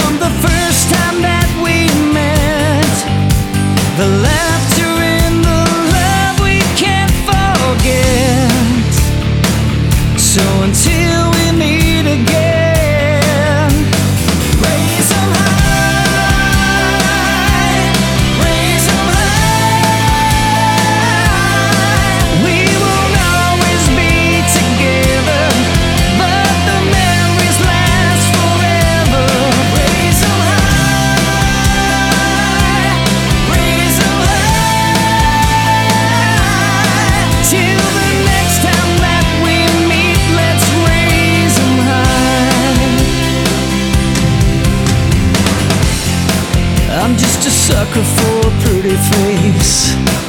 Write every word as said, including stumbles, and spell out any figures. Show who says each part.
Speaker 1: from the first time that we met. The laughter and the love we can't forget. So until we meet again, raise 'em high, raise 'em high. We won't always be together, but the memories last forever. Raise 'em high, raise 'em high. Till the next time that we meet, let's raise 'em high. I'm just a sucker for a pretty face.